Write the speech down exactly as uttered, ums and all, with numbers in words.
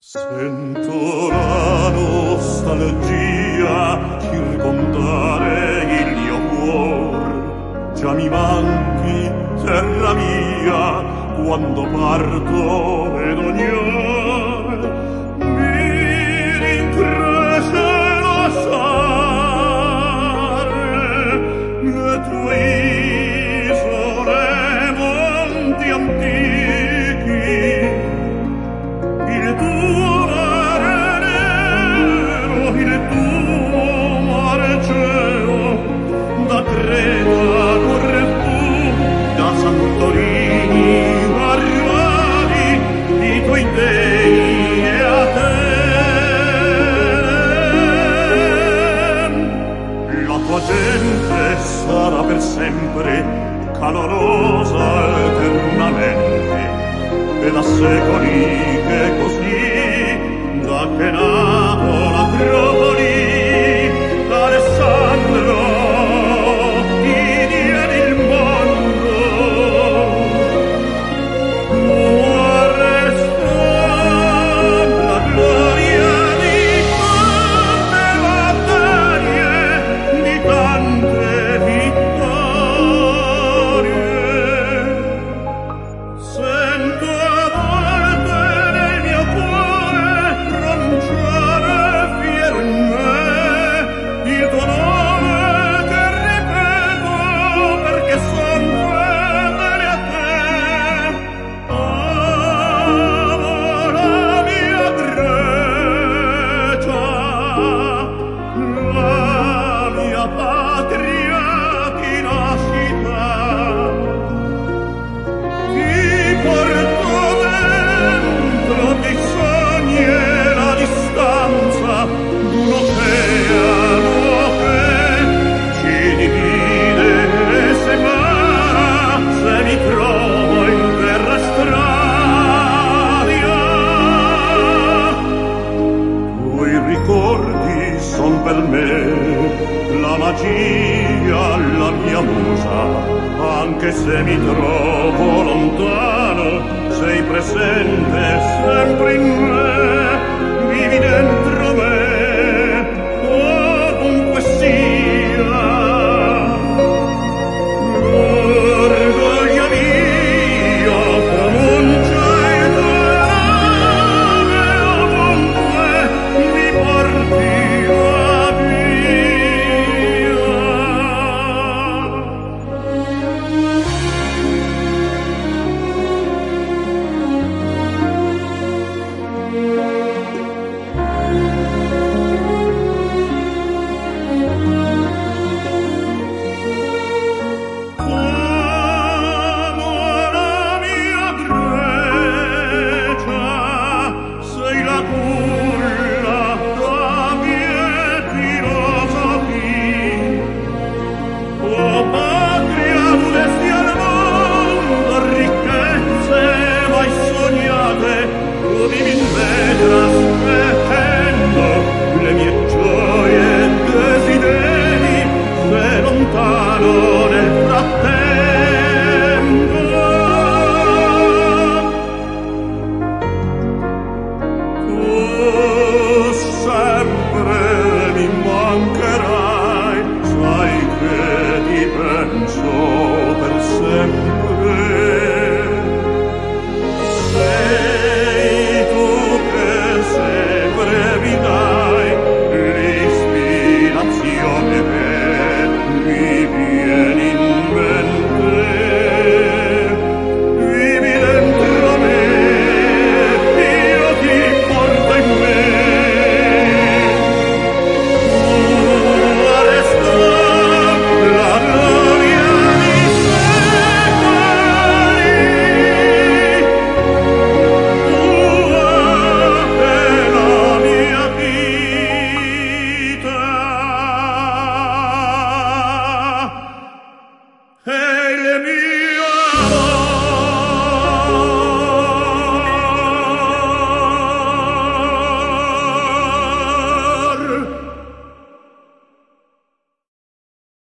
Sento la nostalgia circondare il mio cuor. Già mi manchi, terra mia, quando parto ed ogni or mi rincresce lasciare le tue isole, monti antichi, il tuo mare nero, il tuo mare cielo, da Creta Corfù, da Santorini arrivati i tuoi dei e Atene. La tua gente sarà per sempre calorosa eternamente, e da secoli che così, da che nato l'Acropoli, Alessandro ti diede il mondo. Tua resta la gloria di tante battaglie, di tante vittorie. Sento per me la magia, la mia musa, anche se mi trovo lontano, sei presente sempre in me, vivi dentro me, ovunque sia. L'orgoglio mio pronuncia il tuo nome, ovunque mi porti. Hey, let me